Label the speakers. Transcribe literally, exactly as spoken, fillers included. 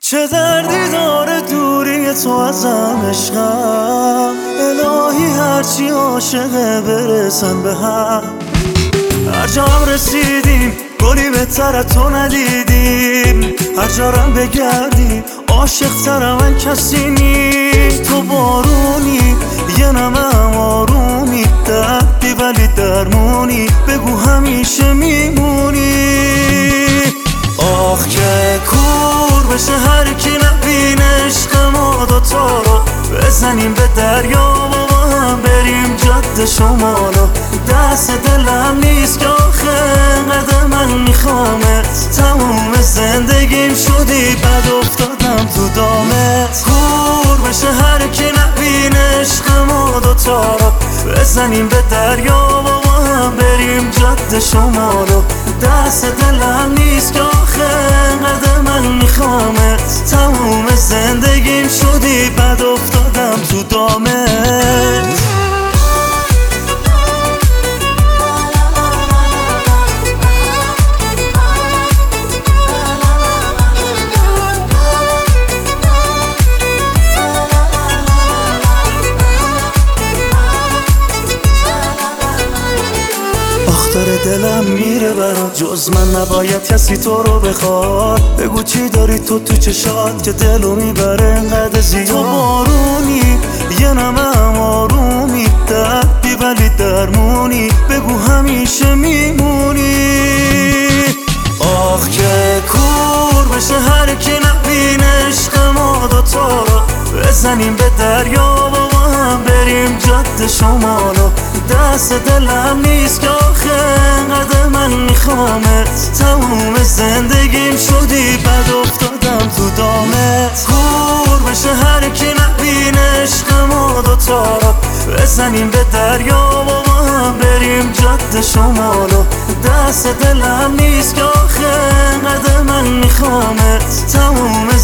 Speaker 1: چه دردی داره دوری تو ازم عشقم، الهی هرچی عاشقه برسن به هم. هر جا هم رسیدیم گلی بهتر تو ندیدیم، هر جارم بگردی عاشق تر من کسی نی. تو بارونی یه نمه آرومی، دردی ولی درمونی، بگو همیشه میمونی. آخ که کور بشه هر کی نبینه عشق ما دوتا رو، بزنیم به دریا و با هم بریم جاده شمالو. دست دلم نیست که آخه انقدر من میخوامت، تموم زندگیم شدی بد افتادم تو دامت. کور بشه هر کی نبینه عشق ما دوتا رو، بزنیم به دریا و با هم بریم جاده شمالو. دست دلم نیست که آخه انقدر من میخوامت، تموم زندگیم شدی بد افتادم تو دامت. داره دلم میره برات، جز من نباید کسی تو رو بخواد. بگو چی داری تو تو چشات که دلو میبره انقدر زیاد. تو بارونی یه نمه آرومی، دردی ولی درمونی، بگو همیشه میمونی. آخ که کور بشه هر کی نبینه عشق ما دوتا رو، بزنیم به دریا و با هم بریم جاده شمالو. دست دلم نیست که آخه انقدر من میخوامت، تموم زندگیم شدی بد افتادم تو دامت. کور بشه هر کی نبینه عشق ما دوتا رو، بزنیم به دریا و با هم بریم جاده شمالو. دست دلم نیست که آخه انقدر من میخوامت، تموم